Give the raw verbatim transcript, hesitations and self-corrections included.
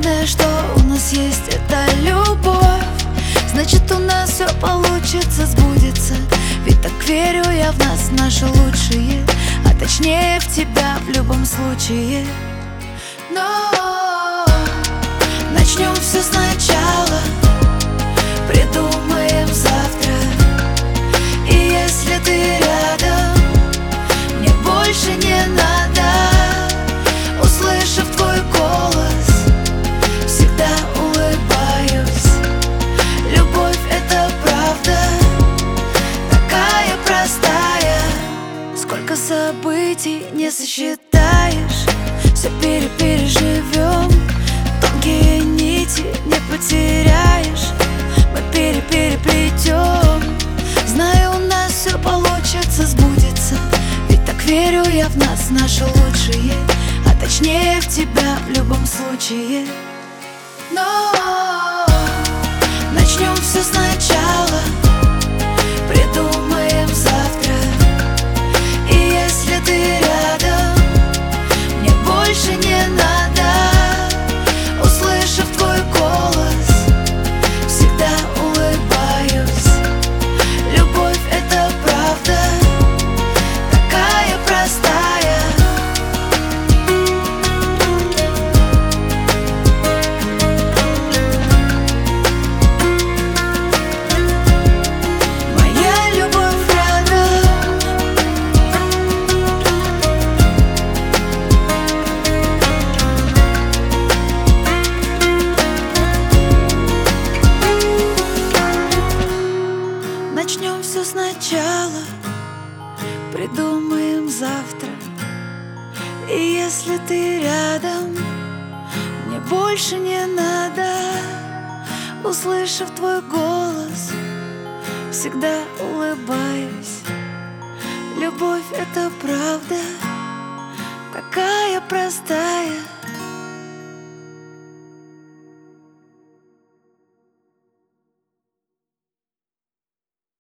Главное, что у нас есть, это любовь. Значит, у нас все получится, сбудется. Ведь так верю я в нас, наши лучшие, а точнее в тебя в любом случае. Но начнем все сначала, придумаем завтра. И если ты рядом, мне больше не надо. Услышав твой голос, всегда улыбаюсь. Любовь — это правда, такая простая. Сколько событий не сосчитаешь, все перепереживем. Тонкие нити не потеряешь, мы перепереплетем. Знаю, у нас все получится, сбудется. Ведь так верю я в нас, наши лучшие, а точнее в тебя в любом случае. Но начнем все сначала, придумаем завтра. И если ты рядом, мне больше не надо. Услышав твой голос, всегда улыбаюсь. Любовь — это правда, такая простая. Моя любовь рядом. Начнем все сначала, придумаем завтра. И если ты рядом, мне больше не надо. Услышав твой голос, всегда улыбаюсь. Любовь — это правда, такая простая.